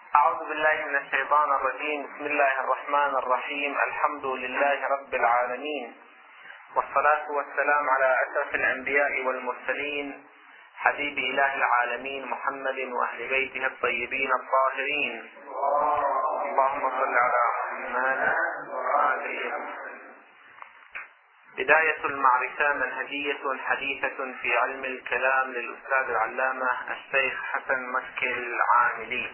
أعوذ بالله من الشيطان الرجيم. بسم الله الرحمن الرحيم. الحمد لله رب العالمين، والصلاة والسلام على أشرف الأنبياء والمرسلين، حبيب إله العالمين محمد وأهل بيته الطيبين الطاهرين. اللهم صل على محمد وآله. بداية المعرفة منهجية حديثة في علم الكلام للأستاذ العلامة الشيخ حسن مكي العاملي.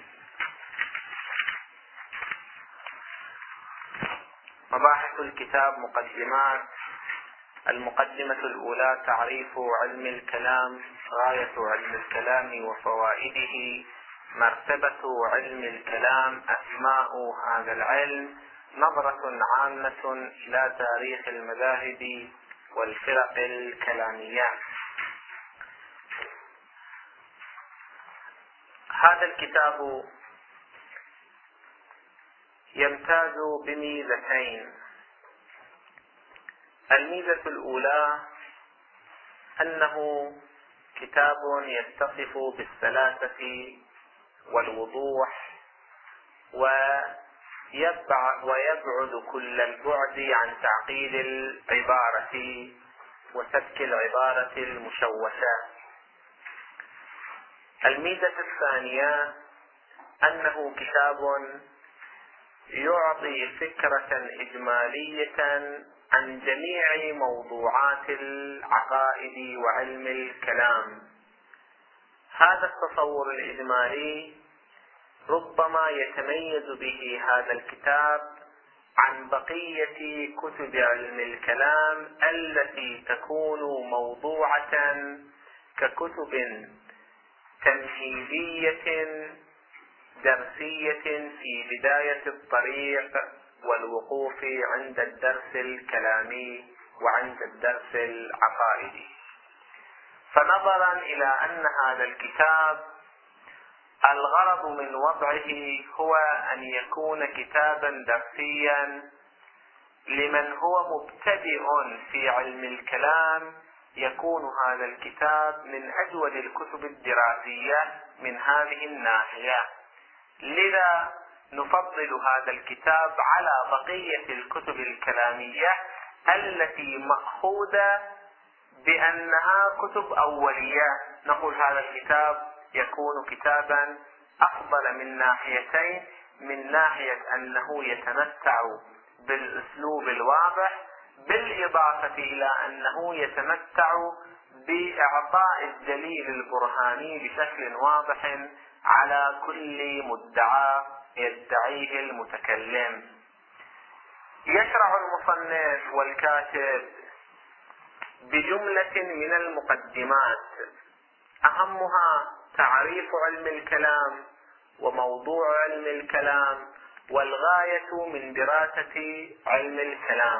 مباحث الكتاب: مقدمات. المقدمة الأولى: تعريف علم الكلام، غاية علم الكلام وفوائده، مرتبة علم الكلام، أسماء هذا العلم، نظرة عامة إلى تاريخ المذاهب والفرق الكلامية. هذا الكتاب يمتاز بميزتين. الميزة الأولى أنه كتاب يتصف بالسلاسة والوضوح، ويبعد كل البعد عن تعقيد العبارة وسبك العبارة المشوشة. الميزة الثانية أنه كتاب يعطي فكرة إجمالية عن جميع موضوعات العقائد وعلم الكلام. هذا التصور الإجمالي ربما يتميز به هذا الكتاب عن بقية كتب علم الكلام التي تكون موضوعة ككتب تمهيدية درسية في بداية الطريق والوقوف عند الدرس الكلامي وعند الدرس العقائدي. فنظرا إلى أن هذا الكتاب الغرض من وضعه هو أن يكون كتابا درسيا لمن هو مبتدئ في علم الكلام، يكون هذا الكتاب من أجود الكتب الدراسية من هذه الناحية. لذا نفضل هذا الكتاب على بقية الكتب الكلامية التي مأخوذة بأنها كتب أولية. نقول هذا الكتاب يكون كتابا أفضل من ناحيتين: من ناحية أنه يتمتع بالأسلوب الواضح، بالإضافة إلى أنه يتمتع بإعطاء الدليل البرهاني بشكل واضح على كل مدعى يدعيه المتكلم. يشرع المصنف والكاتب بجملة من المقدمات، أهمها تعريف علم الكلام وموضوع علم الكلام والغاية من دراسة علم الكلام.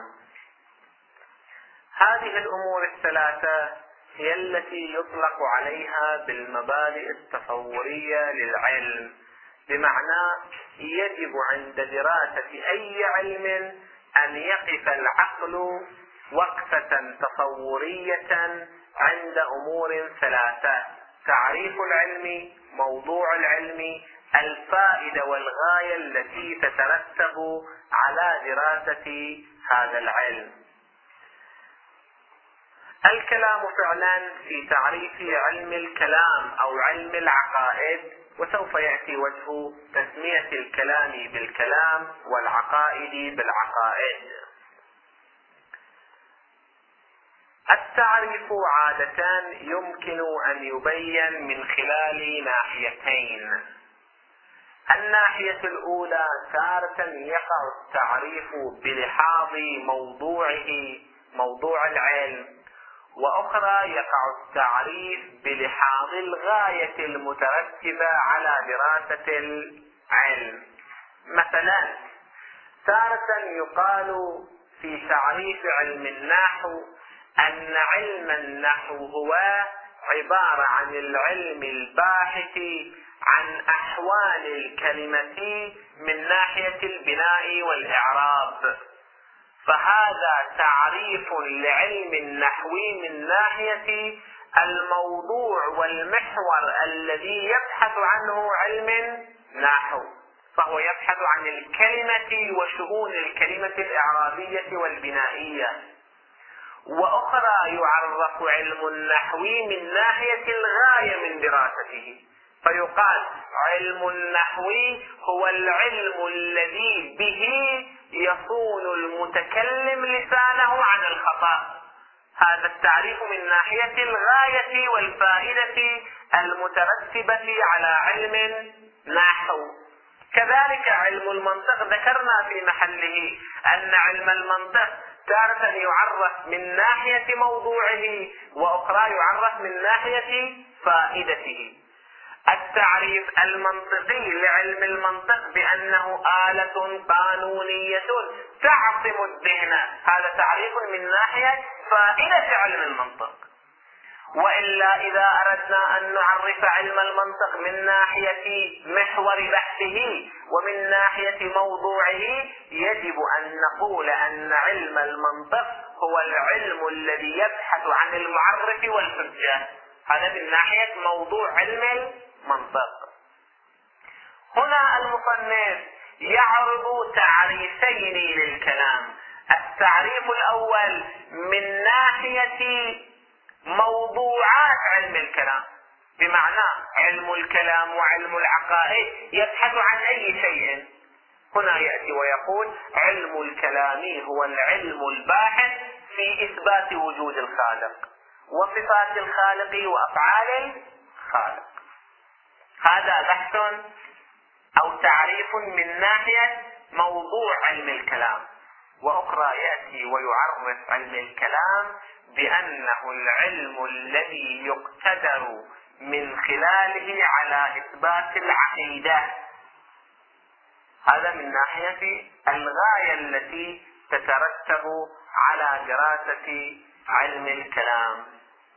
هذه الأمور الثلاثة هي التي يطلق عليها بالمبادئ التصورية للعلم، بمعنى يجب عند دراسة أي علم أن يقف العقل وقفة تصورية عند أمور ثلاثة: تعريف العلم، موضوع العلم، الفائدة والغاية التي تترتب على دراسة هذا العلم. الكلام فعلا في تعريف علم الكلام أو علم العقائد، وسوف يأتي وجه تسمية الكلام بالكلام والعقائد بالعقائد. التعريف عادة يمكن أن يبين من خلال ناحيتين. الناحية الأولى: تارة يقع التعريف بلحاظ موضوعه، موضوع العلم، وأخرى يقع التعريف بلحاظ الغاية المترتبة على دراسة العلم. مثلا تارة يقال في تعريف علم النحو أن علم النحو هو عبارة عن العلم الباحث عن أحوال الكلمة من ناحية البناء والإعراب. فهذا تعريف لعلم النحو من ناحية الموضوع والمحور الذي يبحث عنه علم النحو. فهو يبحث عن الكلمة وشؤون الكلمة الإعرابية والبنائية. وأخرى يعرف علم النحو من ناحية الغاية من دراسته، فيقال علم النحو هو العلم الذي به يصون المتكلم لسانه عن الخطأ. هذا التعريف من ناحية الغاية والفائدة المترتبة على علم النحو. كذلك علم المنطق ذكرنا في محله أن علم المنطق تارة يعرف من ناحية موضوعه، وأخرى يعرف من ناحية فائدته. التعريف المنطقي لعلم المنطق بأنه آلة قانونية تعصم الذهن، هذا تعريف من ناحية فائدة علم المنطق. وإلا إذا أردنا أن نعرف علم المنطق من ناحية محور بحثه ومن ناحية موضوعه، يجب أن نقول أن علم المنطق هو العلم الذي يبحث عن المعرف والحجة. هذا من ناحية موضوع علم المنطق. هنا المصنف يعرض تعريفين للكلام. التعريف الأول من ناحية موضوعات علم الكلام، بمعنى علم الكلام وعلم العقائد يبحث عن أي شيء. هنا يأتي ويقول علم الكلام هو العلم الباحث في إثبات وجود الخالق وصفات الخالق وأفعال الخالق. هذا بحث أو تعريف من ناحية موضوع علم الكلام. وأخرى يأتي ويعرف علم الكلام بأنه العلم الذي يقتدر من خلاله على إثبات العقيدة. هذا من ناحية الغاية التي تترتب على دراسة علم الكلام.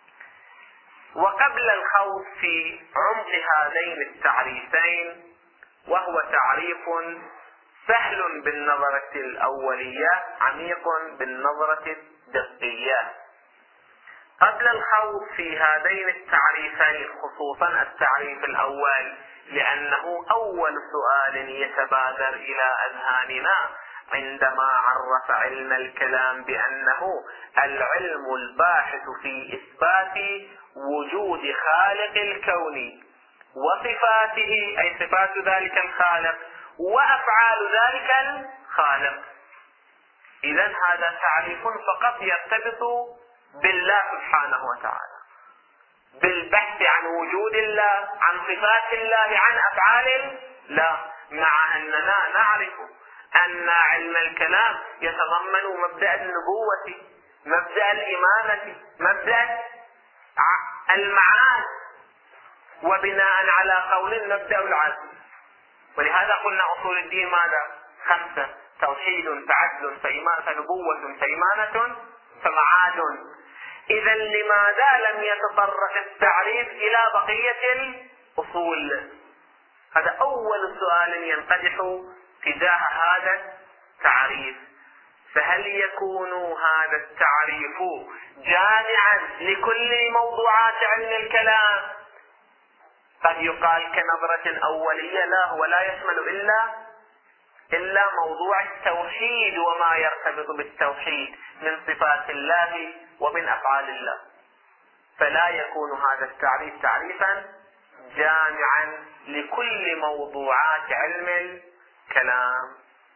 وقبل الخوض في عمق هذين التعريفين، وهو تعريف سهل بالنظرة الأولية عميق بالنظرة الدقية، قبل الخوض في هذين التعريفين خصوصا التعريف الأول، لأنه أول سؤال يتبادر إلى أذهاننا عندما عرف علم الكلام بأنه العلم الباحث في إثبات وجود خالق الكون وصفاته، أي صفات ذلك الخالق، وأفعال ذلك الخالق. إذن هذا تعريف فقط يرتبط بالله سبحانه وتعالى، بالبحث عن وجود الله، عن صفات الله، عن أفعال الله، مع أننا نعرف أن علم الكلام يتضمن مبدأ النبوة، مبدأ الإمامة، مبدأ المعاد، وبناء على قول مبدأ العدل. ولهذا قلنا أصول الدين ماذا؟ 5: توحيد، فعدل، فنبوة، فإمامة، فمعاد. إذا لماذا لم يتطرق التعريف إلى بقية الأصول؟ هذا أول سؤال ينقدح تجاه هذا التعريف. فهل يكون هذا التعريف جامعا لكل موضوعات علم الكلام؟ قد يقال كنظرة أولية لا، هو لا يشمل إلا موضوع التوحيد وما يرتبط بالتوحيد من صفات الله ومن أفعال الله، فلا يكون هذا التعريف تعريفا جامعا لكل موضوعات علم الكلام.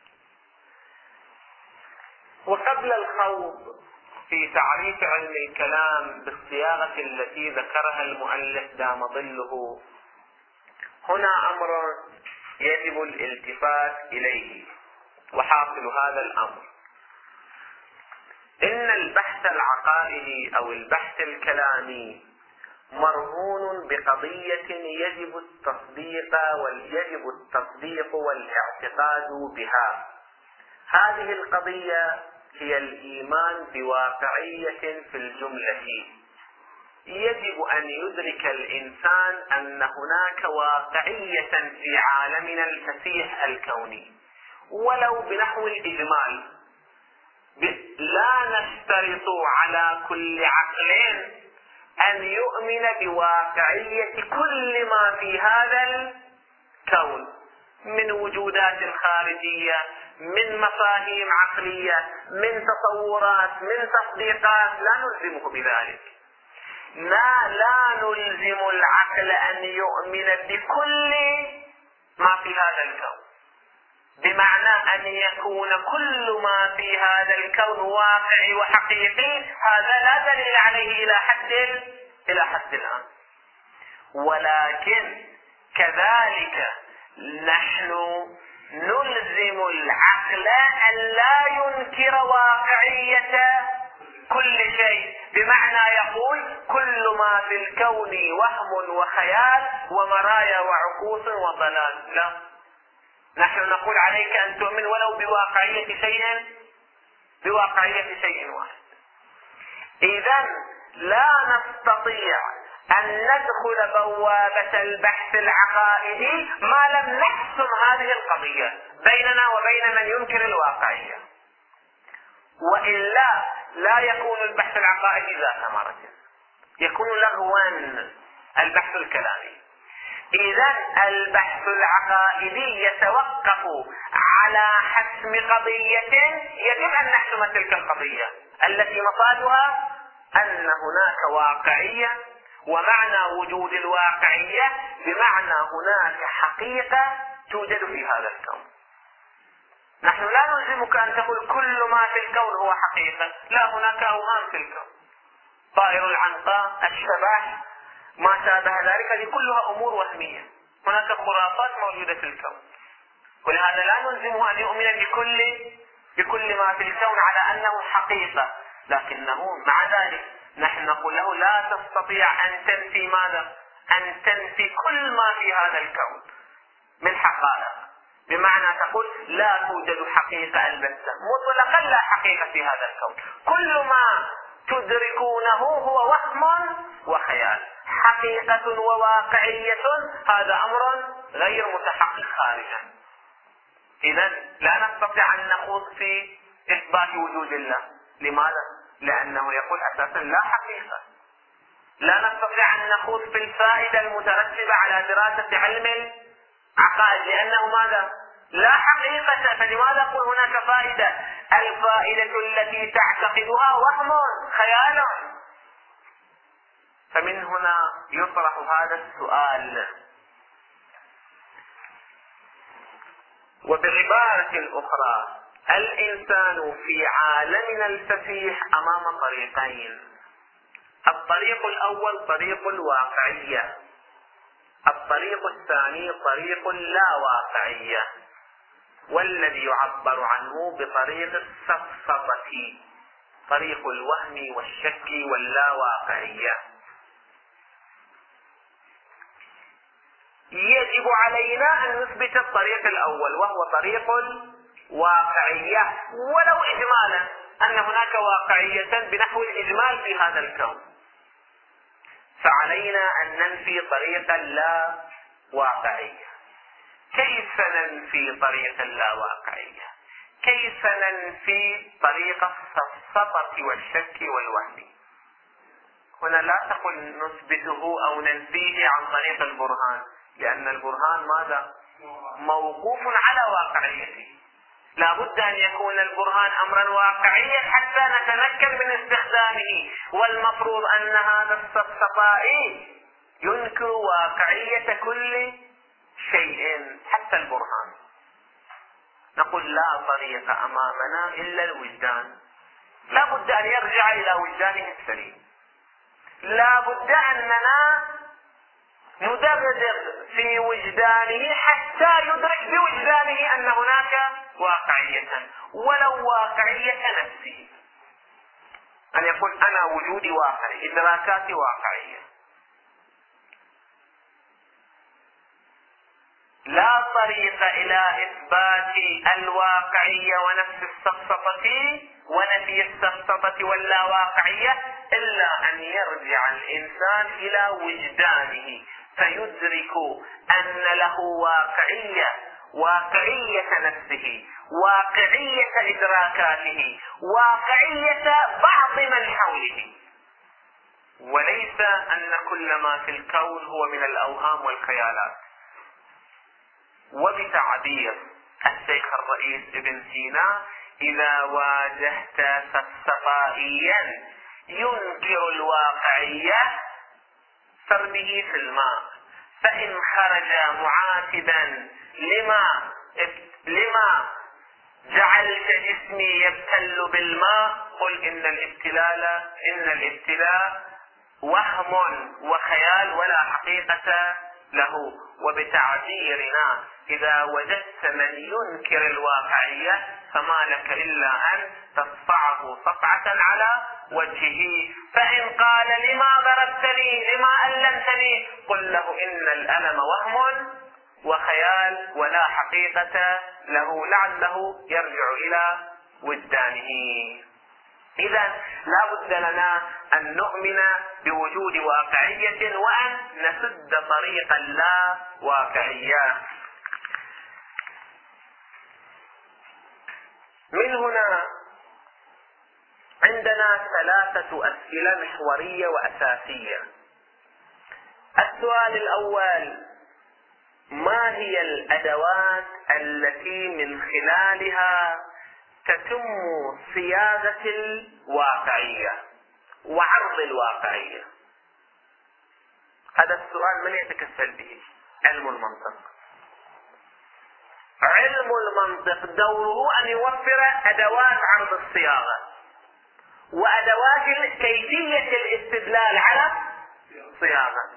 وقبل الخوض في تعريف علم الكلام بالصياغة التي ذكرها المؤلف دام ظله، هنا أمر يجب الالتفات إليه، وحاصل هذا الأمر إن البحث العقائدي أو البحث الكلامي مرهون بقضية يجب التصديق والاعتقاد بها. هذه القضية هي الإيمان بواقعية في الجملة. يجب أن يدرك الإنسان أن هناك واقعية في عالمنا الفسيح الكوني، ولو بنحو الإجمال. لا نشترط على كل عقل أن يؤمن بواقعية كل ما في هذا الكون، من وجودات خارجية، من مفاهيم عقلية، من تصورات، من تصديقات، لا نلزمه بذلك. لا نلزم العقل أن يؤمن بكل ما في هذا الكون، بمعنى أن يكون كل ما في هذا الكون واقعي وحقيقي، هذا لا دليل عليه إلى حد الآن. ولكن كذلك نحن نلزم العقل أن لا ينكر واقعية كل شيء، بمعنى يقول كل ما في الكون وهم وخيال ومرايا وعكوس وضلال. لا، نحن نقول عليك أن تؤمن ولو بواقعية شيء واحد. إذن لا نستطيع أن ندخل بوابة البحث العقائدي ما لم نحسم هذه القضية بيننا وبين من ينكر الواقعية، وإلا لا يكون البحث العقائدي ذا ثمرة، يكون لغوا البحث الكلامي. إذن البحث العقائدي يتوقف على حسم قضية يجب أن نحسم تلك القضية التي مفادها أن هناك واقعية، ومعنى وجود الواقعية بمعنى هناك حقيقة توجد في هذا الكون. نحن لا نلزمك أن تقول كل ما في الكون هو حقيقة، لا، هناك أوهام في الكون، طائر العنقاء، الشبح، ما شابه ذلك، هذه كلها أمور وهمية، هناك خرافات موجودة في الكون، ولهذا لا نلزمه أن يؤمن بكل ما في الكون على أنه حقيقة، لكنه مع ذلك نحن نقول له لا تستطيع أن تنفي ماذا؟ أن تنفي كل ما في هذا الكون من حقائق، بمعنى تقول لا توجد حقيقة البتة، مطلقا لا حقيقة في هذا الكون، كل ما تدركونه هو وهم وخيال، حقيقة وواقعية هذا أمر غير متحقق خارجا. إذن لا نستطيع أن نخوض في إثبات وجود الله. لماذا؟ لأنه يقول أساسا لا حقيقة. لا نستطيع أن نخوض في الفائدة المترتبة على دراسة علم العقائد، لأنه ماذا؟ لا حقيقة، فلماذا يقول هناك فائدة؟ الفائدة التي تعتقدها وهم خيال. فمن هنا يطرح هذا السؤال. وبعبارة أخرى، الإنسان في عالمنا الفسيح أمام طريقين: الطريق الأول طريق الواقعية، الطريق الثاني طريق اللا واقعية، والذي يعبر عنه بطريق السفسطة، طريق الوهم والشك واللا واقعية. يجب علينا أن نثبت الطريق الأول وهو طريق الواقعية، ولو إجمالا أن هناك واقعية بنحو الإجمال في هذا الكون، فعلينا أن ننفي طريق اللا واقعية. كيف ننفي طريق اللا واقعية؟ كيف ننفي طريق السفسطة والشك والوهم؟ هنا لا تقل نثبته أو ننفيه عن طريق البرهان، لأن البرهان ماذا؟ موقوف على واقعيته، لا بد أن يكون البرهان أمرا واقعيا حتى نتمكن من استخدامه، والمفروض أن هذا السفسطائي ينكر واقعية كل شيء حتى البرهان. نقول لا طريق أمامنا إلا الوجدان، لا بد أن يرجع إلى وجدانه السليم، لا بد أننا ندرج في وجدانه حتى يدرك بوجدانه أن هناك واقعية ولو واقعية نفسه، أن يقول أنا وجودي واقعي، إدراكاتي واقعية. لا طريق إلى إثبات الواقعية ونفي السفسطة واللا واقعية إلا أن يرجع الإنسان إلى وجدانه فيدرك أن له واقعية نفسه، واقعية إدراكاته، واقعية بعض من حوله، وليس أن كل ما في الكون هو من الأوهام والخيالات. وبتعبير الشيخ الرئيس ابن سينا: إذا واجهت فلسفائيا ينكر الواقعية فارمه في الماء، فإن خرج معاتبا لما جعلت جسمي يبتل بالماء قل إن الابتلاء وهم وخيال ولا حقيقة له. وبتعبيرنا: إذا وجدت من ينكر الواقعية فما لك إلا أن تصفعه صفعة على وجهه، فإن قال: لما ضربتني، لما ألمتني، قل له إن الألم وهم وخيال ولا حقيقة له، لعله يرجع إلى وجدانه. إذا لا بد لنا أن نؤمن بوجود واقعية وأن نسد طريق اللا واقعية. من هنا عندنا 3 أسئلة محورية وأساسية. السؤال الأول: ما هي الأدوات التي من خلالها تتم صياغة الواقعية وعرض الواقعية؟ هذا السؤال من يتكفل به؟ علم المنطق. علم المنطق دوره أن يوفر أدوات عرض الصياغة وأدوات كيفية الاستدلال على الصياغة.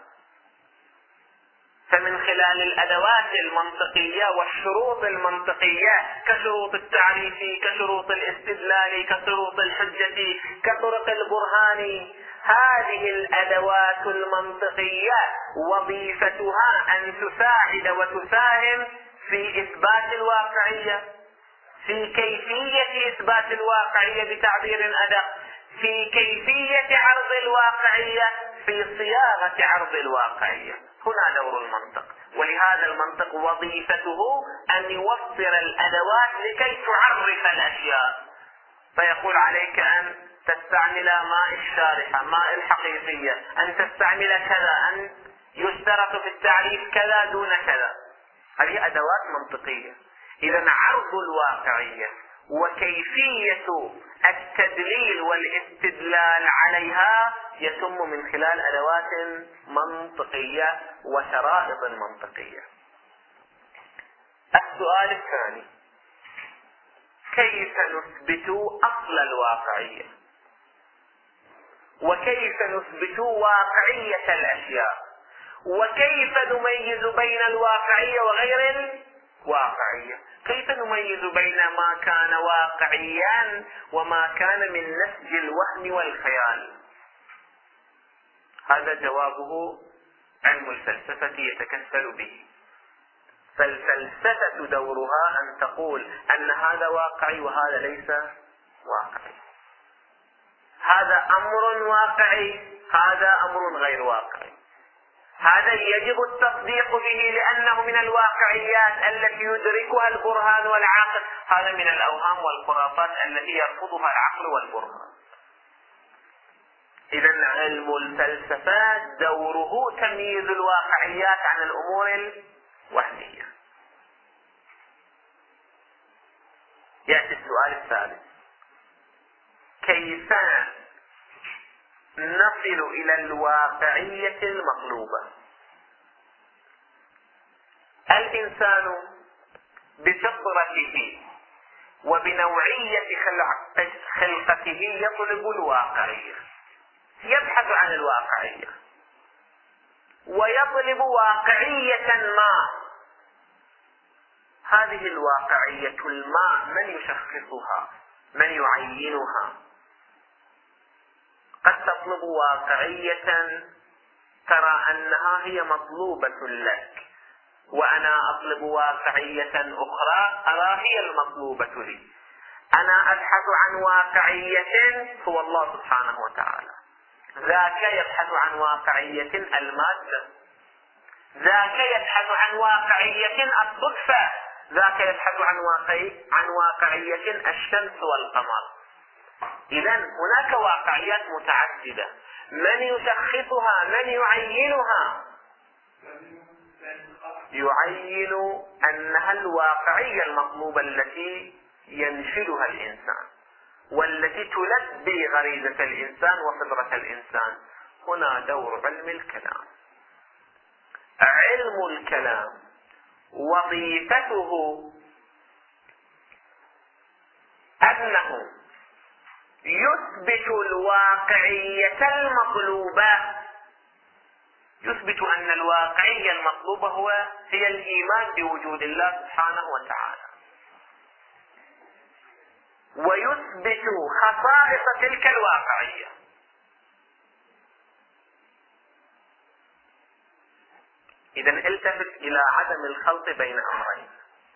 فمن خلال الأدوات المنطقية والشروط المنطقية كشروط التعريف، كشروط الاستدلال، كشروط الحجة، كطرق البرهان، هذه الأدوات المنطقية وظيفتها أن تساعد وتساهم في إثبات الواقعية، في كيفية إثبات الواقعية بتعبير أدق، في كيفية عرض الواقعية، في صياغة عرض الواقعية. هنا دور المنطق، ولهذا المنطق وظيفته أن يوفر الأدوات لكي تعرف الأشياء. فيقول: عليك أن تستعمل ماء الشارحة، ماء الحقيقية، أن تستعمل كذا، أن يشترط في التعريف كذا دون كذا. هذه أدوات منطقية. إذن عرض الواقعية وكيفية التدليل والاستدلال عليها يتم من خلال أدوات منطقية وشرائط منطقية. السؤال الثاني: كيف نثبت أصل الواقعية؟ وكيف نثبت واقعية الأشياء؟ وكيف نميز بين الواقعية وغير الواقعية؟ كيف نميز بين ما كان واقعيا وما كان من نسج الوهم والخيال؟ هذا جوابه علم الفلسفة يتكفل به. فالفلسفة دورها أن تقول أن هذا واقعي وهذا ليس واقعي، هذا أمر واقعي، هذا أمر غير واقعي، هذا يجب التصديق به لأنه من الواقعيات التي يدركها البرهان والعقل، هذا من الأوهام والخرافات التي يرفضها العقل والبرهان. إذن علم الفلسفة دوره تمييز الواقعيات عن الأمور الوهمية. يأتي السؤال الثالث: كيف نصل إلى الواقعية المطلوبة؟ الإنسان بفطرته وبنوعية خلقته يطلب الواقعية، يبحث عن الواقعية ويطلب واقعية ما. هذه الواقعية الماء من يشخصها؟ من يعينها؟ قد تطلب واقعية ترى أنها هي مطلوبة لك، وأنا أطلب واقعية أخرى أرى هي المطلوبة لي. أنا أبحث عن واقعية هو الله سبحانه وتعالى، ذاك يبحث عن واقعية المادة، ذاك يبحث عن واقعية الصدفة، ذاك يبحث عن واقعية الشمس والقمر. إذن هناك واقعيات متعددة، من يشخصها؟ من يعينها؟ يعين أنها الواقعية المطلوبة التي ينشدها الإنسان والتي تلبي غريزة الإنسان وفطرة الإنسان. هنا دور علم الكلام. علم الكلام وظيفته أنه يثبت الواقعية المطلوبة، يثبت أن الواقعية المطلوبة هي الإيمان بوجود الله سبحانه وتعالى، ويثبت خصائص تلك الواقعية. إذا التفت إلى عدم الخلط بين أمرين: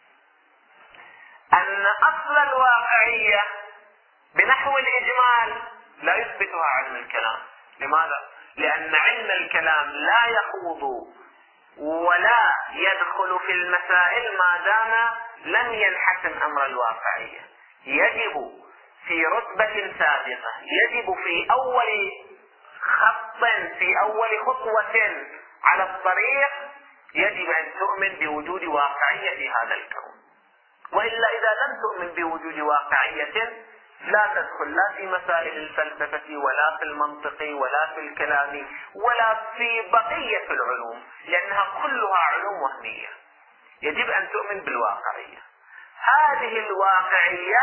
أن أصل الواقعية بنحو الإجمال لا يثبتها علم الكلام. لماذا؟ لأن علم الكلام لا يخوض ولا يدخل في المسائل ما دام لم ينحسم أمر الواقعية. يجب في رتبة سابقة، يجب في أول خط، في أول خطوة على الطريق، يجب أن تؤمن بوجود واقعية في هذا الكون. وإلا إذا لم تؤمن بوجود واقعية لا تدخل لا في مسائل الفلسفة ولا في المنطق ولا في الكلام ولا في بقية العلوم، لأنها كلها علوم وهمية. يجب أن تؤمن بالواقعية. هذه الواقعية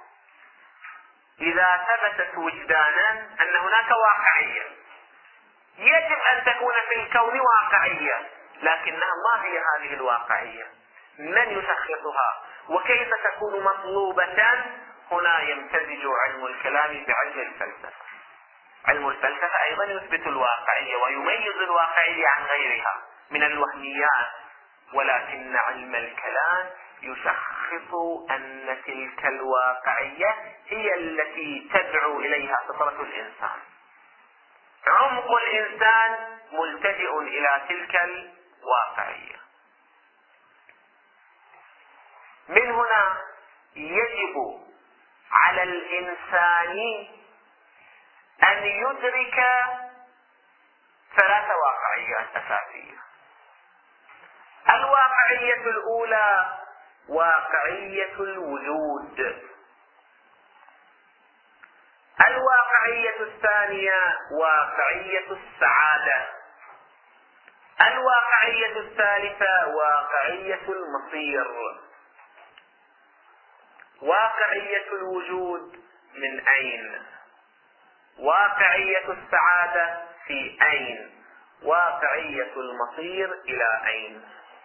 إذا ثبتت وجدانا أن هناك واقعية، يجب أن تكون في الكون واقعية، لكنها ما هي هذه الواقعية؟ من يشخصها؟ وكيف تكون مطلوبة؟ هنا يمتزج علم الكلام بعلم الفلسفة. علم الفلسفة أيضا يثبت الواقعية ويميز الواقعية عن غيرها من الوهميات، ولكن علم الكلام يشخص أن تلك الواقعية هي التي تدعو إليها فطرة الإنسان. عمق الإنسان ملتجئ إلى تلك الواقعية. من هنا يجب على الإنسان أن يدرك ثلاث واقعيات أساسية. الواقعية الأولى واقعية الوجود، الواقعية الثانية واقعية السعادة، الواقعية الثالثة واقعية المصير. واقعية الوجود من أين؟ واقعية السعادة في أين؟ واقعية المصير إلى أين؟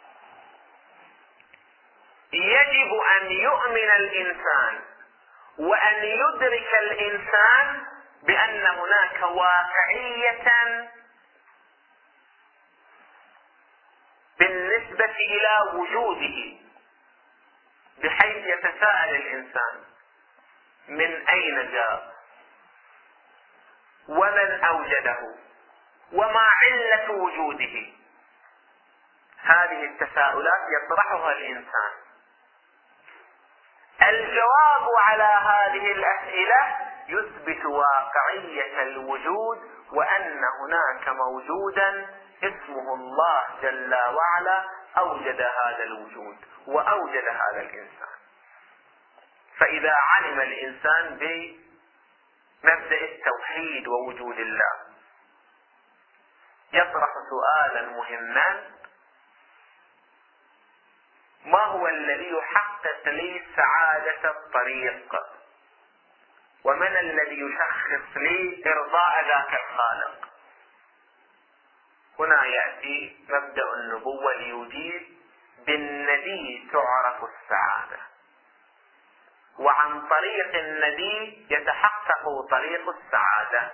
يجب أن يؤمن الإنسان وأن يدرك الإنسان بأن هناك واقعية بالنسبة إلى وجوده، بحيث يتساءل الإنسان: من أين جاء؟ ومن أوجده؟ وما علة وجوده؟ هذه التساؤلات يطرحها الإنسان. الجواب على هذه الأسئلة يثبت واقعية الوجود، وأن هناك موجودا اسمه الله جل وعلا أوجد هذا الوجود وأوجد هذا الإنسان. فإذا علم الإنسان بمبدأ التوحيد ووجود الله يطرح سؤالا مهما: ما هو الذي يحقق لي سعادة الطريق؟ ومن الذي يشخص لي إرضاء ذاك الخالق؟ هنا يأتي مبدأ النبوة ليجيب: بالنبي تعرف السعادة، وعن طريق النبي يتحقق طريق السعادة.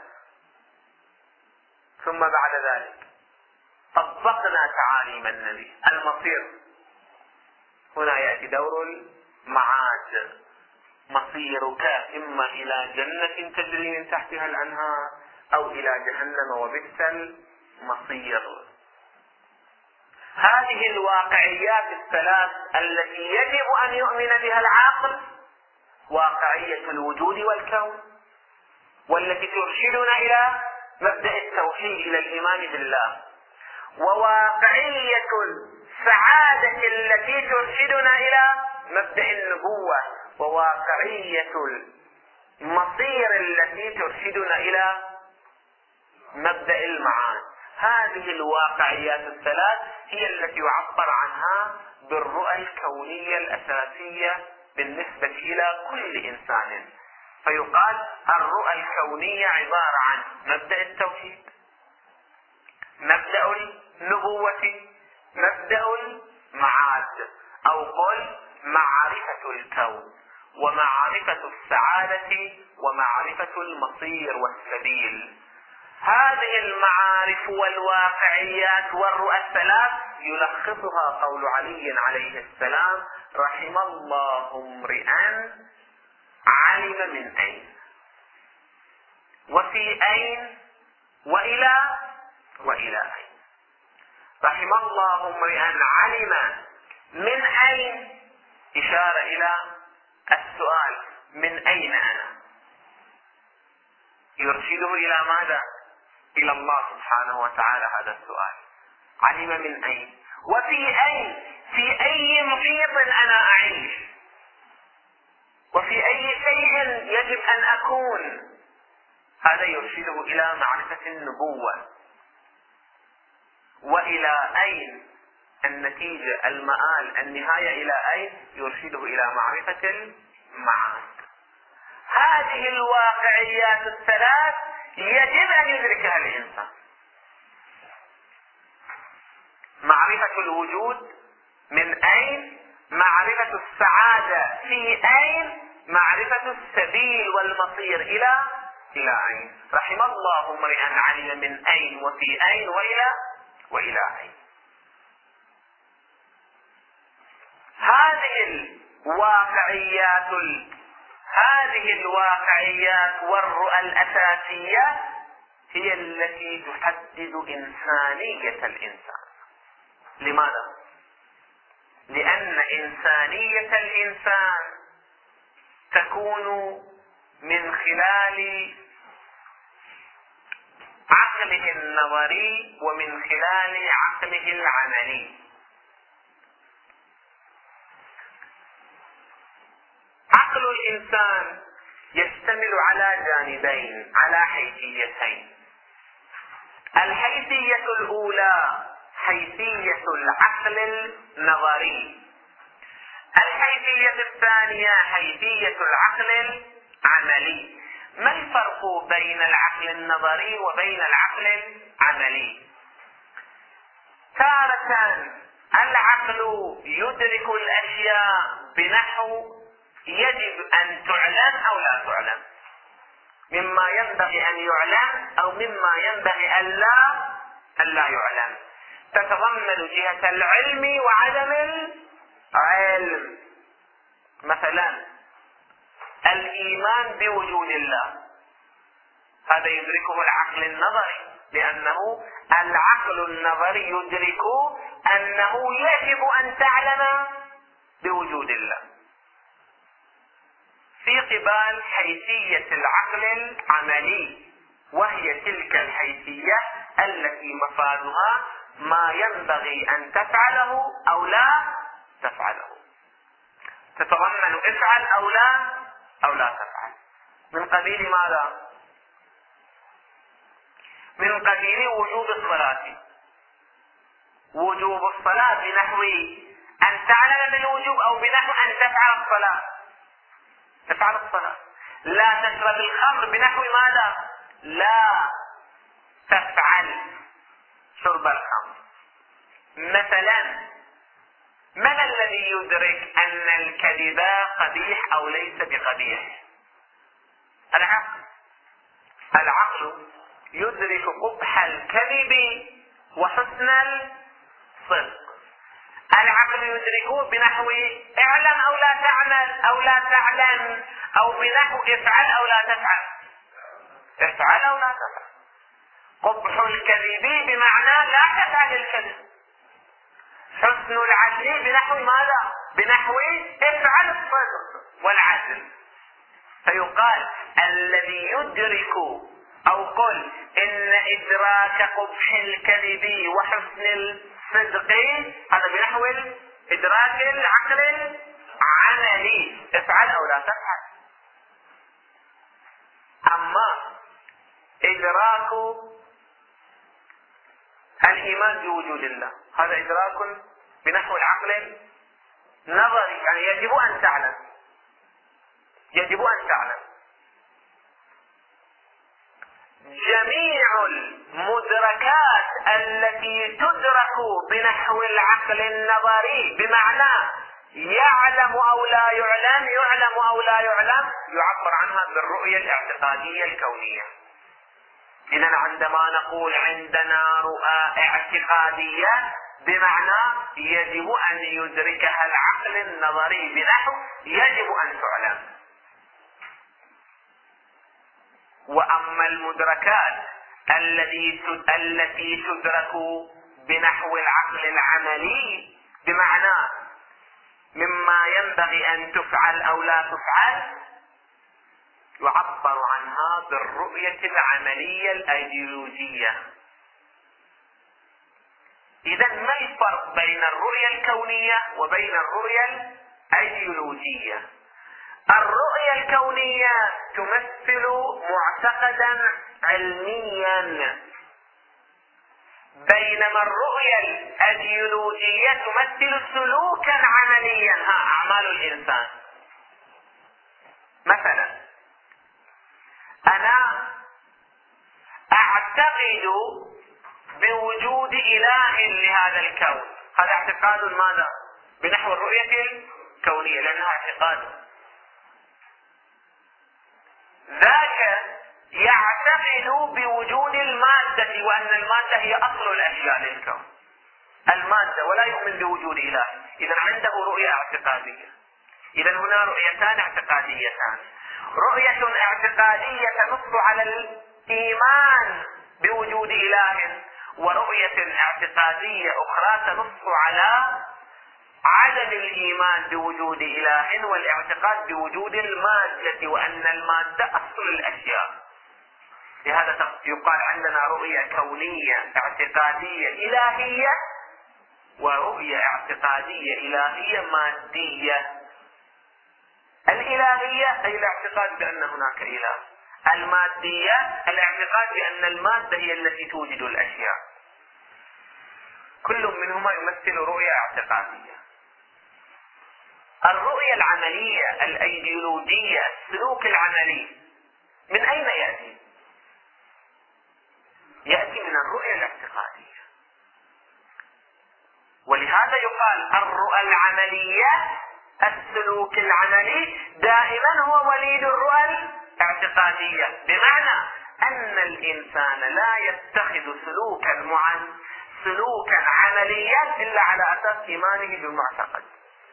ثم بعد ذلك طبقنا تعاليم النبي. المصير، هنا يأتي دور المعاد: مصيرك إما إلى جنة تجري من تحتها الأنهار أو إلى جهنم وبئس المصير. هذه الواقعيات الثلاث التي يجب أن يؤمن بها العاقل: واقعية الوجود والكون، والتي ترشدنا إلى مبدأ التوحيد، إلى الإيمان بالله، وواقعية السعادة التي ترشدنا إلى مبدأ النبوة، وواقعية المصير التي ترشدنا إلى مبدأ المعاد. هذه الواقعيات الثلاث هي التي يعبر عنها بالرؤى الكونية الأساسية بالنسبة إلى كل إنسان. فيقال الرؤى الكونية عبارة عن مبدأ التوحيد، مبدأ النبوة، مبدأ المعاد، أو قل معرفة الكون ومعرفة السعادة ومعرفة المصير والسبيل. هذه المعارف والواقعيات والرؤى الثلاث يلخصها قول علي عليه السلام: رحم الله امرئا علم من أين وفي أين وإلى أين. رحم الله امرئا علم من أين، إشارة إلى السؤال: من أين أنا؟ يرشده إلى ماذا؟ إلى الله سبحانه وتعالى هذا السؤال. علم من أين وفي أين، في أي محيط أنا أعيش، وفي أي شيء يجب أن أكون. هذا يرشده إلى معرفة النبوة. وإلى أين، النتيجة، المآل، النهاية إلى أين، يرشده إلى معرفة المعاد. هذه الواقعيات الثلاث يجب أن يدركها الإنسان: معرفة الوجود من أين، معرفة السعادة في أين، معرفة السبيل والمصير إلى أين. رحم الله امرئا علم من أين وفي أين وإلى أين. هذه الواقعيات والرؤى الأساسية هي التي تحدد إنسانية الإنسان. لماذا؟ لأن إنسانية الإنسان تكون من خلال عقله النظري ومن خلال عقله العملي. عقل الإنسان يشتمل على جانبين، على حيثيتين. الحيثية الأولى حيثية العقل النظري، الحيثية الثانية حيثية العقل العملي. ما الفرق بين العقل النظري وبين العقل العملي؟ تارة العقل يدرك الأشياء بنحو يجب أن تعلم أو لا تعلم، مما ينبغي أن يعلم أو مما ينبغي أن لا يعلم. تتضمن جهة العلم وعدم العلم. مثلا الإيمان بوجود الله، هذا يدركه العقل النظري، لأنه العقل النظري يدرك أنه يجب أن تعلم بوجود الله، في قبال حيثية العقل العملي، وهي تلك الحيثية التي مفادها ما ينبغي أن تفعله أو لا تفعله، تتضمن افعل أو لا تفعل. من قبيل ماذا؟ من قبيل وجوب الصلاة. وجوب الصلاة بنحو أن تعلم بالوجوب أو بنحو أن تفعل الصلاة. تفعل الصلاة. لا تشرب الخمر بنحو ماذا؟ لا تفعل شرب الخمر. مثلا من الذي يدرك أن الكذب قبيح أو ليس بقبيح؟ العقل يدرك قبح الكذب وحسن الصدق. العقل يدركه بنحو اعلم أو لا تعمل أو لا تعلم، أو بنحو افعل أو لا تفعل، افعل أو لا تفعل. قبح الكذب بمعنى لا تفعل الكذب. حسن العدل بنحو ماذا؟ بنحو افعل الصدق والعدل. فيقال الذي يدرك أو قل إن إدراك قبح الكذب وحسن صدقي هذا بنحو إدراك العقل العملي، افعل أو لا تفعل. أما إدراك الإيمان بوجود الله هذا إدراك بنحو العقل النظري، يعني يجب أن تعلم، يجب أن تعلم. جميع المدركات التي تدرك بنحو العقل النظري بمعنى يعلم أو لا يعلم، يعلم أو لا يعلم، يعبر عنها بالرؤية الاعتقادية الكونية. إذن عندما نقول عندنا رؤى اعتقادية بمعنى يجب أن يدركها العقل النظري بنحو يجب أن تعلم. وأما المدركات التي تدرك بنحو العقل العملي بمعنى مما ينبغي أن تفعل أو لا تفعل، يعبر عنها بالرؤية العملية الأيديولوجية. إذن ما الفرق بين الرؤية الكونية وبين الرؤية الأيديولوجية؟ الرؤية الكونية تمثل معتقدا علميا، بينما الرؤية الأيديولوجية تمثل سلوكا عمليا، أعمال الإنسان. مثلا أنا أعتقد بوجود إله لهذا الكون، هذا اعتقاد ماذا؟ بنحو الرؤية الكونية، لأنها اعتقاد. ذاك يعتقد بوجود المادة وأن المادة هي أصل الأشياء للكون، المادة، ولا يؤمن بوجود إله. إذن عنده رؤية اعتقادية. إذن هنا رؤيتان اعتقاديتان، رؤية اعتقادية تنص على الإيمان بوجود إله، ورؤية اعتقادية أخرى تنص على عدم الإيمان بوجود إله والاعتقاد بوجود المادة وأن المادة أصل الأشياء. لهذا يقال عندنا رؤية كونية اعتقادية إلهية ورؤية اعتقادية إلهية مادية. الإلهية أي الاعتقاد بأن هناك إله، المادية الاعتقاد بأن المادة هي التي توجد الأشياء. كل منهما يمثل رؤية اعتقادية. الرؤية العملية الأيديولوجية، السلوك العملي، من أين يأتي؟ يأتي من الرؤية الاعتقادية. ولهذا يقال الرؤى العملية، السلوك العملي دائما هو وليد الرؤى الاعتقادية، بمعنى أن الإنسان لا يتخذ سلوكا عمليا إلا على أساس إيمانه بالمعتقد.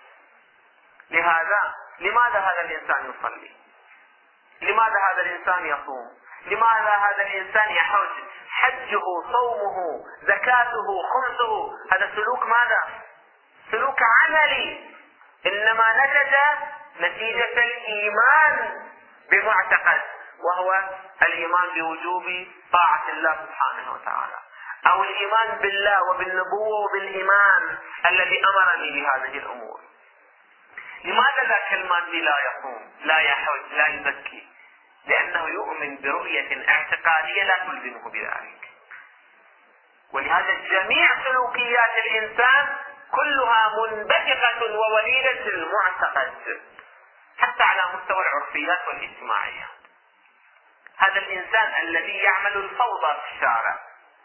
لهذا لماذا هذا الإنسان يصلي؟ لماذا هذا الإنسان يصوم؟ لماذا هذا الإنسان يحج؟ حجه، صومه، زكاته، خمسه، هذا سلوك ماذا؟ سلوك عملي، إنما نتيجة الإيمان بمعتقد، وهو الإيمان بوجوب طاعة الله سبحانه وتعالى، أو الإيمان بالله وبالنبوة وبالإيمان الذي أمرني بهذه الأمور. لماذا ذاك المادي لا يصوم، لا يحج، لا يزكي؟ لأنه يؤمن برؤية اعتقادية لا تلزمه بذلك. ولهذا جميع سلوكيات الإنسان كلها منبثقة ووليدة المعتقد، حتى على مستوى العرفيات والاجتماعيات. هذا الإنسان الذي يعمل الفوضى في الشارع،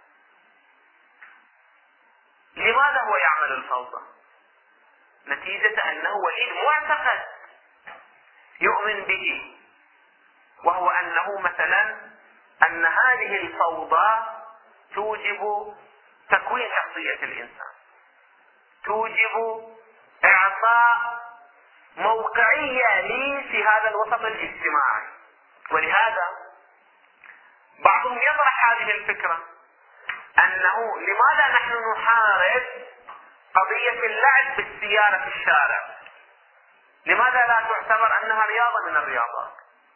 لماذا هو يعمل الفوضى؟ نتيجة أنه وليد معتقد يؤمن به، وهو أنه مثلا أن هذه الفوضى توجب تكوين شخصية الإنسان، توجب إعطاء موقعية لي في هذا الوسط الاجتماعي. ولهذا بعضهم يطرح هذه الفكرة، أنه لماذا نحن نحارب قضية اللعب بالسيارة في الشارع؟ لماذا لا تعتبر أنها رياضة من الرياضات؟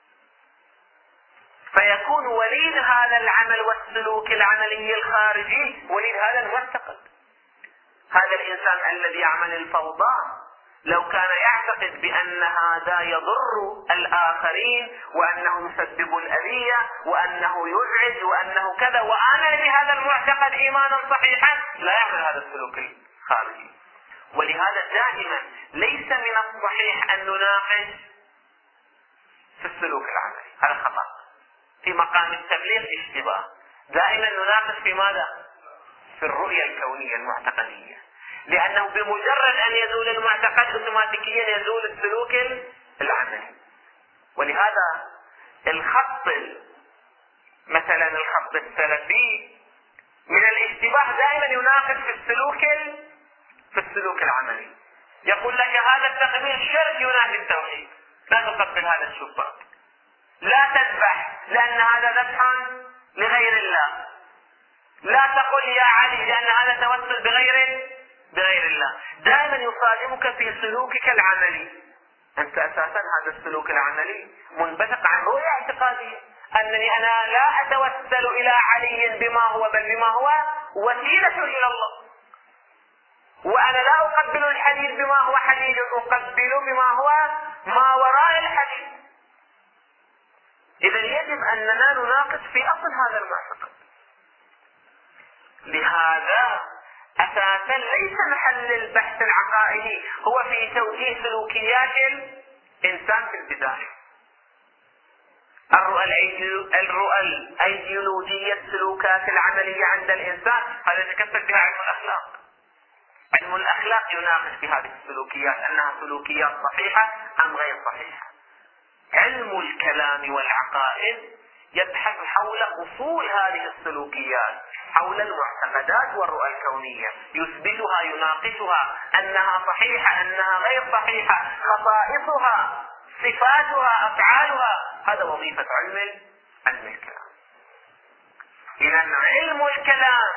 فيكون وليد هذا العمل والسلوك العملي الخارجي وليد هذا المعتقد. هذا الإنسان الذي يعمل الفوضى لو كان يعتقد بأن هذا يضر الآخرين وأنه مسبب الأذية وأنه يزعج وأنه كذا وآمن بهذا المعتقد إيمانا صحيحا لا يعمل هذا السلوك الخارجي. ولهذا دائما ليس من الصحيح أن نناقش في السلوك العملي، هذا خطأ. في مقام التبليغ اشتباه. دائما نناقش في ماذا؟ في الرؤية الكونية المعتقدية، لأنه بمجرد أن يزول المعتقد اوتوماتيكيا يزول السلوك العملي. ولهذا الخط مثلا الخط السلفي من الاشتباه دائما يناقش في السلوك العملي. يقول لك هذا التقبيل شرك ينافي التوحيد، لا تقبل هذا الشباك، لا تذبح لأن هذا ذبح لغير الله، لا تقل يا علي لأن هذا توسل بغير الله. دائما يصادمك في سلوكك العملي. أنت أساسا هذا السلوك العملي منبثق عن رؤية اعتقادية أنني أنا لا أتوسل إلى علي بما هو بل بما هو وسيلة إلى الله، وأنا لا أقبل الحديد بما هو حديد، أقبل بما هو ما وراء الحديد. إذا يجب أننا نناقش في أصل هذا المعتقد. لهذا أساسا ليس محل البحث العقائدي هو في توجيه سلوكيات الإنسان في البداية. الرؤى الأيديولوجية السلوكات العملية عند الإنسان هذا يتكفل بها علم الأخلاق. علم الأخلاق يناقش في هذه السلوكيات أنها سلوكيات صحيحة أم غير صحيحة. علم الكلام والعقائد يبحث حول أصول هذه السلوكيات، حول المعتقدات والرؤى الكونية، يثبتها يناقشها أنها صحيحة أنها غير صحيحة، خصائصها صفاتها أفعالها. هذا وظيفة علم الكلام. إذا علم الكلام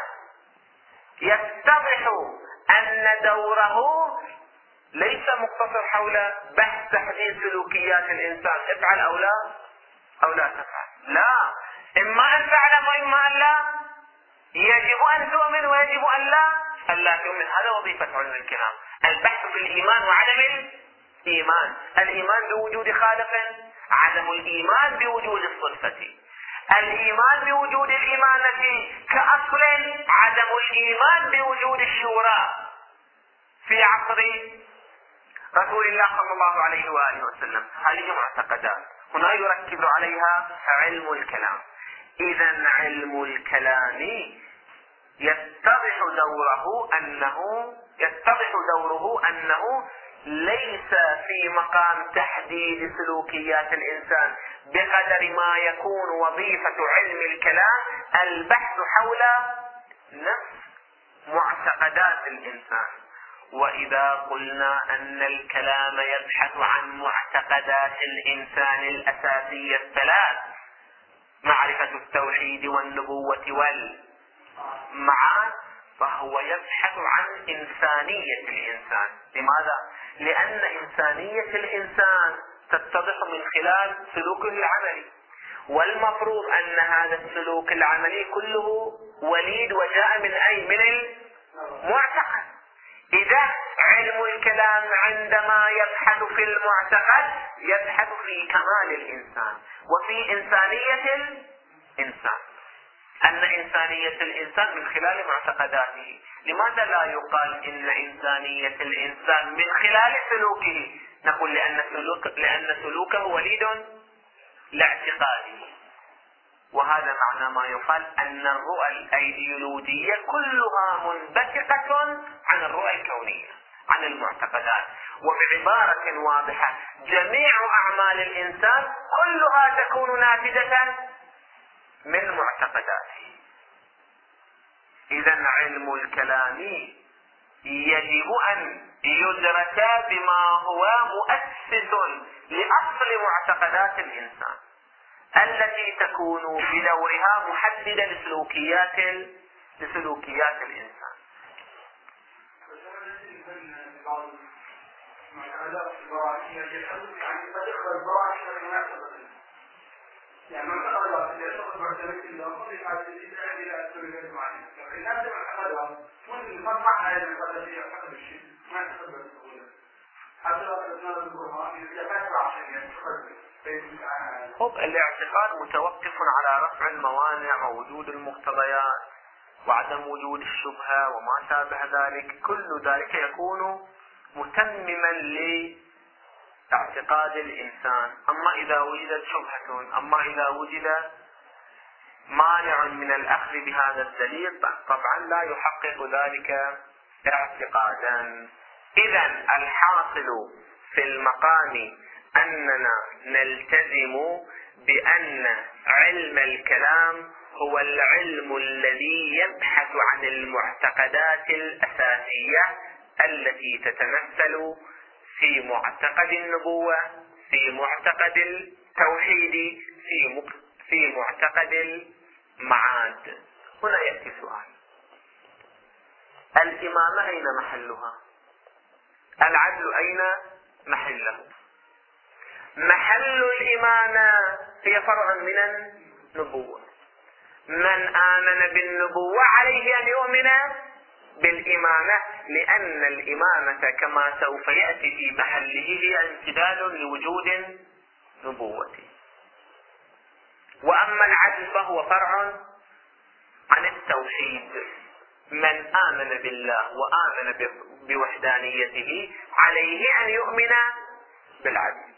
يتضح أن دوره ليس مقتصر حول بحث تحديد سلوكيات الإنسان، افعل أو لا تفعل، لا، إما أن تعلم وإما أن لا، يجب أن تؤمن ويجب أن لا تؤمن. هذا وظيفة علم الكلام، البحث في الإيمان وعدم الإيمان، الإيمان بوجود خالق، عدم الإيمان بوجود الصفة، الإيمان بوجود الإمامة كأصل، عدم الإيمان بوجود الشورى في عصر رسول الله صلى الله عليه وآله وسلم. هذه معتقدات هنا يركز عليها علم الكلام. إذا علم الكلام يتضح دوره أنه ليس في مقام تحديد سلوكيات الإنسان بقدر ما يكون وظيفة علم الكلام البحث حول نفس معتقدات الإنسان. وإذا قلنا أن الكلام يبحث عن معتقدات الإنسان الأساسية الثلاث، معرفة التوحيد والنبوة والمعاد، فهو يبحث عن إنسانية الإنسان. لماذا؟ لأن إنسانية الإنسان تتضح من خلال سلوكه العملي، والمفروض أن هذا السلوك العملي كله وليد وجاء من أي؟ من المعتقد. إذا علم الكلام عندما يبحث في المعتقد يبحث في كمال الإنسان وفي إنسانية الإنسان، أن إنسانية الإنسان من خلال معتقداته. لماذا لا يقال إن إنسانية الإنسان من خلال سلوكه؟ نقول لأن سلوكه وليد لاعتقاده. وهذا معنى ما يقال أن الرؤى الأيديولوجية كلها منبثقة عن الرؤى الكونية، عن المعتقدات. وبعبارة واضحة جميع أعمال الإنسان كلها تكون ناتجة من معتقداته. إذا علم الكلام يجب أن يدرك بما هو مؤسس لأصل معتقدات الإنسان التي تكون بدورها محددة لسلوكيات الإنسان. يعني من قال الله في الأسفل معتمد الآخر يحاول إلى أسباب معينة. لازم الحقيقة ممكن نصنع هذه القضية حسب الشيء ما تقدر تقوله. حتى لو أردنا البرهان يتفكر عشان يتخذ. خب الاعتقاد متوقف على رفع الموانع ووجود المقتضيات وعدم وجود الشبهة وما شابه ذلك، كل ذلك يكون متمما لاعتقاد الإنسان. أما إذا وجدت شبهة، أما إذا وجد مانع من الأخذ بهذا الدليل، طبعا لا يحقق ذلك اعتقادا. إذن الحاصل في المقام أننا نلتزم بأن علم الكلام هو العلم الذي يبحث عن المعتقدات الأساسية التي تتمثل في معتقد النبوة، في معتقد التوحيد، في معتقد المعاد. هنا يأتي سؤال: الإمامة أين محلها؟ العدل أين محله؟ محل الإمامة هي فرع من النبوة. من آمن بالنبوة عليه أن يؤمن بالإمامة، لأن الإمامة كما سوف يأتي في محله هي امتداد لوجود نبوته. وأما العدل فهو فرع عن التوحيد. من آمن بالله وآمن بوحدانيته عليه أن يؤمن بالعدل.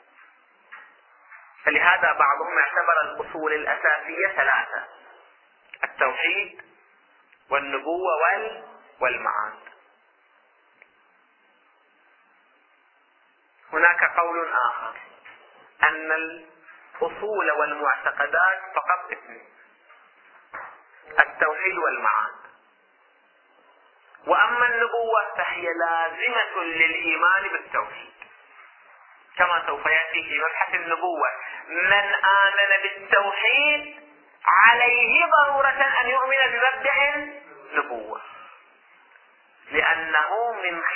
فلهذا بعضهم اعتبر الأصول الأساسية ثلاثة: التوحيد والنبوة والمعاد. هناك قول آخر أن الأصول والمعتقدات فقط اثنين: التوحيد والمعاد. وأما النبوة فهي لازمة للإيمان بالتوحيد، كما سوف يأتي في مبحث النبوة. من آمن بالتوحيد عليه ضرورة أن يؤمن بمبدأ النبوة، لأنه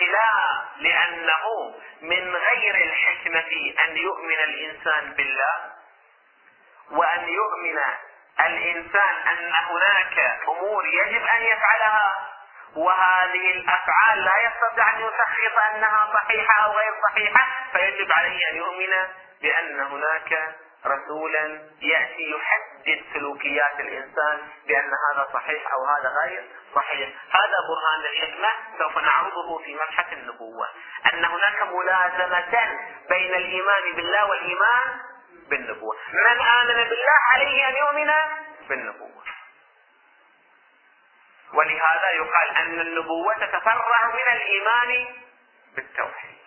من غير الحكمة أن يؤمن الإنسان بالله، وأن يؤمن الإنسان أن هناك أمور يجب أن يفعلها، وهذه الأفعال لا يستطيع أن يشخص أنها صحيحة أو غير صحيحة، فيجب عليه أن يؤمن بأن هناك رسولا يأتي يحدد سلوكيات الإنسان بأن هذا صحيح أو هذا غير صحيح. هذا برهان الحكمة سوف نعرضه في مبحث النبوة، أن هناك ملازمة بين الإيمان بالله والإيمان بالنبوة. من آمن بالله عليه أن يؤمن بالنبوة، ولهذا يقال أن النبوة تتفرع من الإيمان بالتوحيد.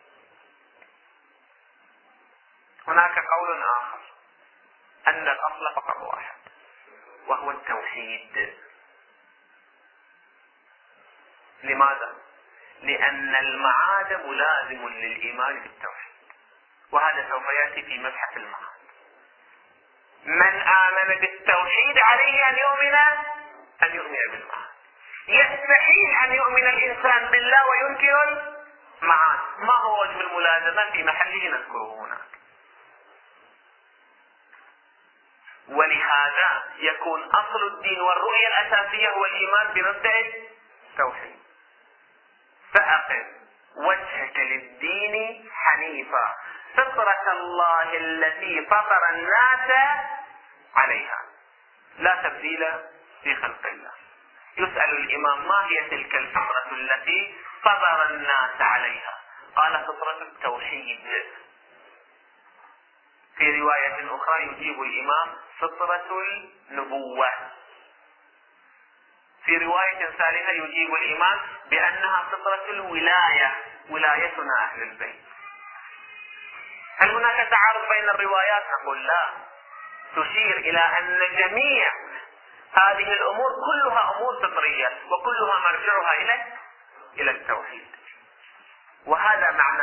هناك قول آخر أن الأصل فقط واحد وهو التوحيد. لماذا؟ لأن المعاد ملازم للإيمان بالتوحيد، وهذا سوف يأتي في مبحث المعاد. من آمن بالتوحيد عليه أن يؤمن بالمعاد. يستحيل أن يؤمن الإنسان بالله وينكر المعاد. ما هو وجه الملازمة؟ في محله نذكره هناك. ولهذا يكون أصل الدين والرؤية الأساسية هو الإيمان بمبدأ التوحيد. فأقم وجهك للدين حنيفا فطرة الله التي فطر الناس عليها لا تبديل في خلق الله. يسأل الإمام: ما هي تلك الفطرة التي فطر الناس عليها؟ قال: فطرة التوحيد. في رواية أخرى يجيب الإمام: فطرة النبوة. في رواية ثالثة يجيب الإمام بأنها فطرة الولاية، ولايتنا أهل البيت. هل هناك تعارض بين الروايات؟ نقول لا. تشير إلى أن جميع هذه الأمور كلها أمور فطرية، وكلها مرجعها إلى التوحيد. وهذا معنى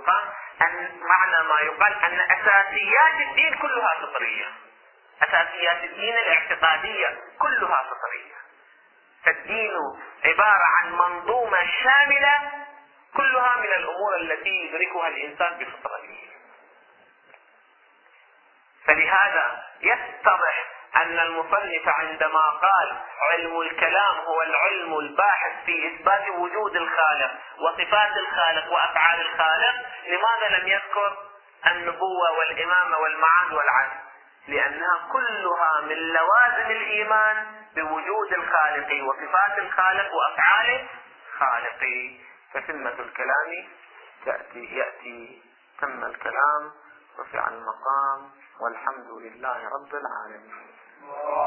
ما يقال أن أساسيات الدين كلها فطرية. أساسيات الدين الاعتقادية كلها فطرية. فالدين عبارة عن منظومة شاملة كلها من الأمور التي يدركها الإنسان بفطرته. فلهذا يتضح أن المصنف عندما قال علم الكلام هو العلم الباحث في إثبات وجود الخالق وصفات الخالق وأفعال الخالق، لماذا لم يذكر النبوة والإمامة والمعاد والعدل؟ لأنها كلها من لوازم الإيمان بوجود الخالق وصفات الخالق وأفعال الخالق. فثمة الكلام يأتي تم الكلام رفع المقام والحمد لله رب العالمين.